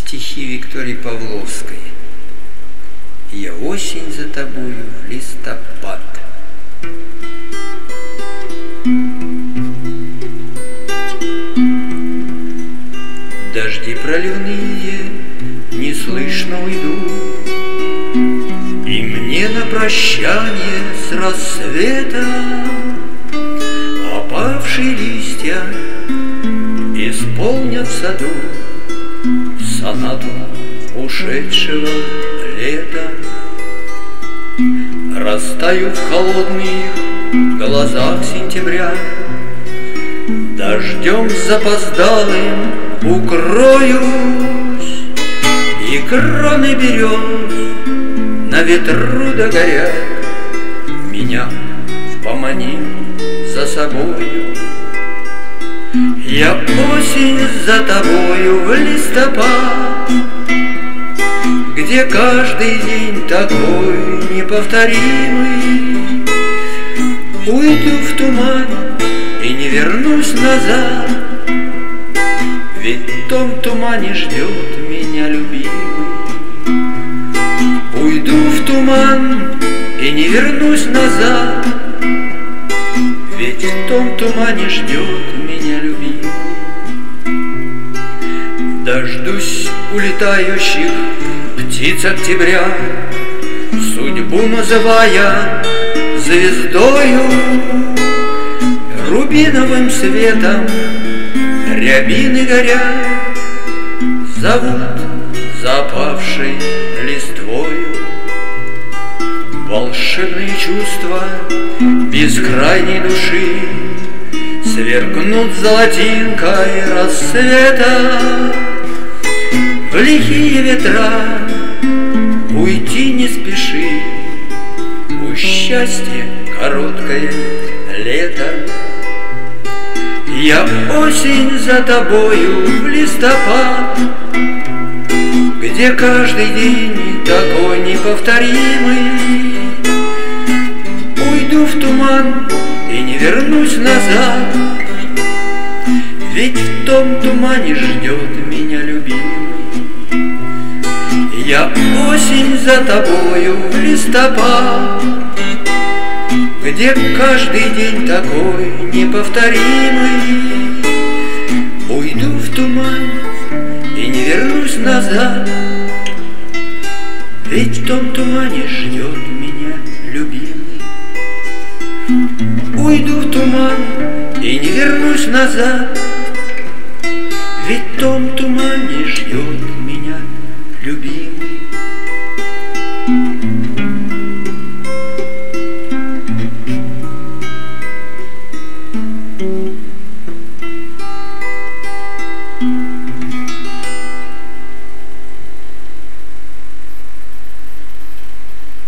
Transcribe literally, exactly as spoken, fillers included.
Стихи Виктории Павловской. Я осень за тобою в листопад. Дожди проливные неслышно уйдут, и мне на прощание с рассвета опавшие листья исполнят в саду сонату ушедшего лета. Растают в холодных глазах сентября, дождем запоздалым укроюсь, и кроны берез на ветру догорят, меня поманил за собою. Я осень за тобою в листопад, где каждый день такой неповторимый. Уйду в туман и не вернусь назад, ведь в том тумане ждет меня любимый. Уйду в туман и не вернусь назад, ведь в том тумане ждет меня любимый. Дождусь улетающих птиц октября, судьбу называя звездою, рубиновым светом рябины горят, зовут запавшей листвою. Волшебные чувства бескрайней души сверкнут золотинкой рассвета. В лихие ветра уйти не спеши, у счастья короткое лето. Я осень за тобою в листопад, где каждый день такой неповторимый. Уйду в туман и не вернусь назад, ведь в том тумане ждет меня любимый. Я осень за тобою в листопад, где каждый день такой неповторимый. Уйду в туман и не вернусь назад, ведь в том тумане ждет меня любимый. Уйду в туман и не вернусь назад, ведь в том тумане ждет меня любимый.